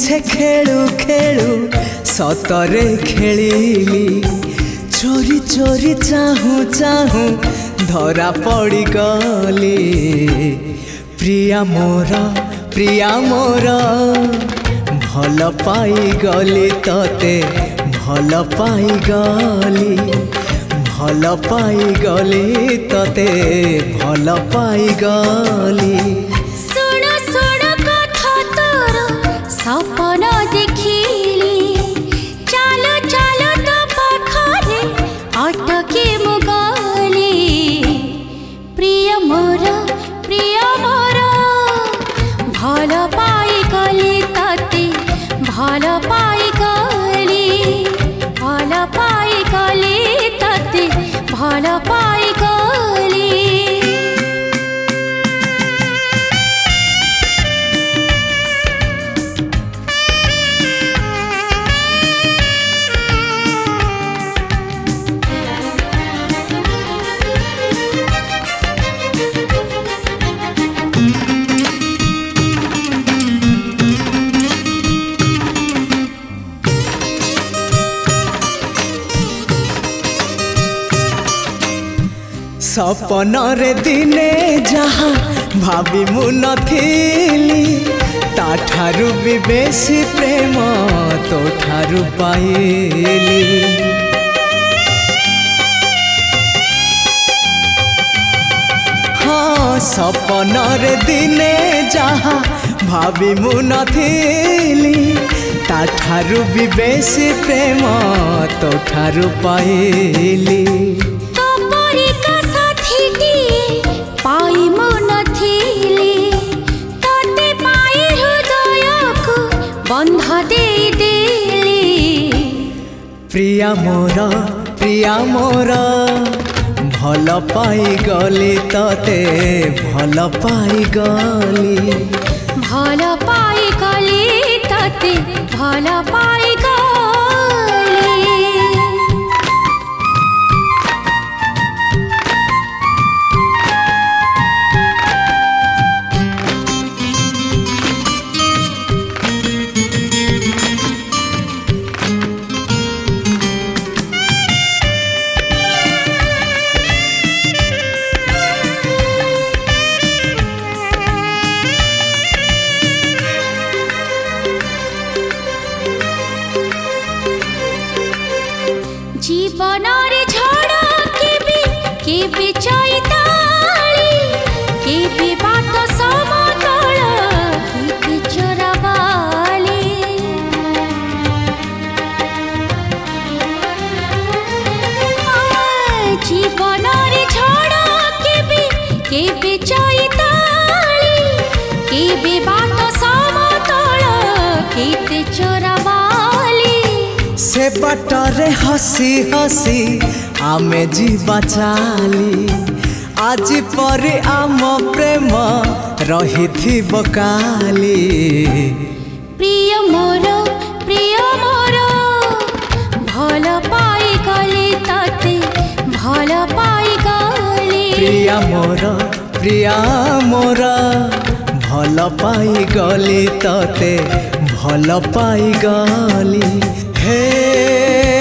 मिछे खेलु खेलु सतरे खेलिली चोरी चोरी चाहू चाहू धरा पड़ी गली प्रिया मोर भल पाई गली तते भल पाई गली तते भल पाई गली सुन सुन कथा तोर सपन देखिली चल चल तो पाखरे अटके मुगली प्रिय मोर भल पाई गली तते भल पाई गली तते भल पाई गली सपन रे दिने जहाँ भाभी मु नथिली ताठारु भी बेसी प्रेम तो ठारु पाइली हाँ सपन रे दिने जहाँ भाभी मु नथिली ताठारु भी बेसी प्रेम तो ठारु पाइली पाई मो नथिली तते पाई हृदय को बंध दे देली प्रिया मोर भल पाई गली तते भल पाई गली तते भल पाई गली जीवन रे झड़ केबे चैताली केबे बाट समतल केबे चोराबाली जीवन रे झड़ केबे चैताली केबे बाट समतल केबे चोराबाली से बाटरे हसी हसी आमे जीवा चाली आज परे आम प्रेम रही थी बकाली प्रिय मोर भल पाई गली तते भल पाई गली प्रिया मोर भल पाई गली तते भल पाई गली हे